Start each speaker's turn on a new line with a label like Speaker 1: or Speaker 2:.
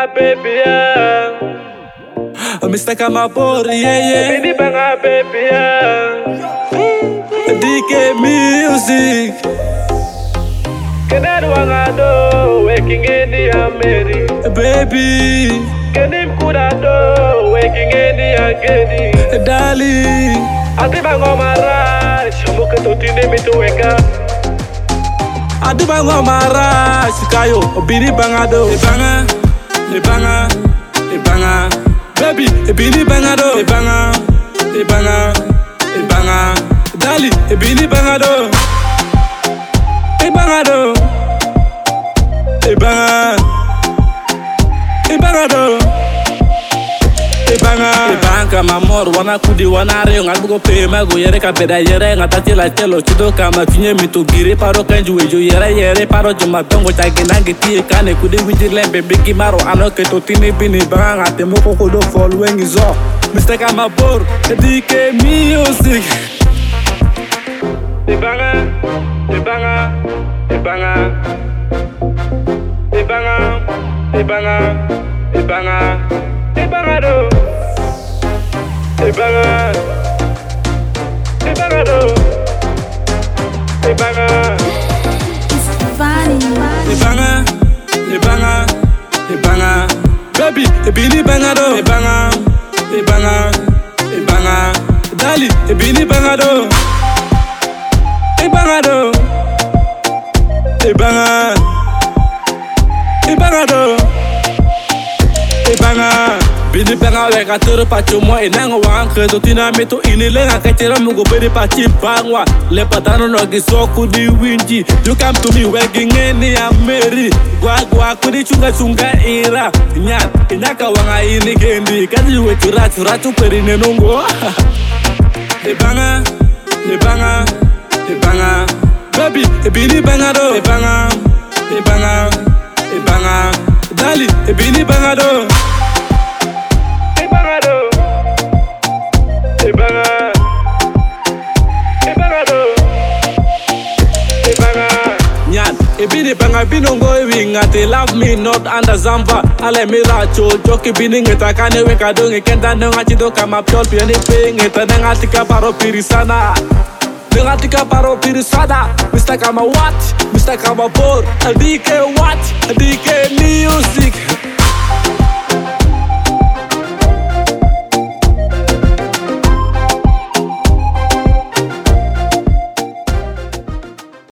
Speaker 1: banga baby yeah.
Speaker 2: Mr. Kamapor, yeah.
Speaker 1: Bini banga baby yeah.
Speaker 2: DK Music.
Speaker 1: Kenan wangado waking in the Ameri.
Speaker 2: Baby.
Speaker 1: Kenim kurado waking in the Agedi.
Speaker 2: Darling.
Speaker 1: Ati bango mara, shumuke totinde mitoweka.
Speaker 2: Adi bango mara, shikayo, bini bangado. Ebanga, ebanga, ebanga. Baby, bini bangado. Ebanga, ebanga, ebanga. Dali, bini bangado. Ebangado. Ebanga. Ebangado. Ebanga mamor wana kudi wana re ngal bugo pe mago yere ka beda yere ngata tela telo chido kama tinye mitu giri paro kanju wejo yere paro juma tongo chage nange tie kane kudi wijilembe bigi maro ano ke to tini bini banga ngate moko kodo following izo Mr. Kamapor DK Music.
Speaker 1: Ebanga, ebanga, ebanga. Ebanga, ebanga, ebanga. Ebangado. Ebanga. Ebangado. Ebanga.
Speaker 3: It's funny.
Speaker 2: Ebanga, ebanga, ebanga. Baby, bini bangado. Ebanga, ebanga, ebanga. Dali, bini bangado. Ebangado. Ebanga. Ebangado. Ebanga. Bini banga weka turu pachu mo inango wanke Zotina meto inilenga kachira mungu bedi pachi bangwa Lepa dano nogi soku di winji You come to me wegi ngeni ya meri Gwa kudi chunga ira Nyan, inaka wanga ini gendi Kazi we chura peri nenungo Ebanga, ebanga, ebanga. Baby, bini banga do. Ebanga, ebanga, ebanga. Dali, bini banga do.
Speaker 1: Ebangado. Ebanga. Ebangado. Ebanga.
Speaker 2: Nyan, bini banga binongo winga. They love me not under Zamba. Ale miracho, joki bini ngeta kane weka donge kenda nonga chido kama ptol piani pe ngeta nanga tika paro pirisana. Dengan tika paro pirisada. Mr. Kama what? Mr. Kamapor DK what? DK Music.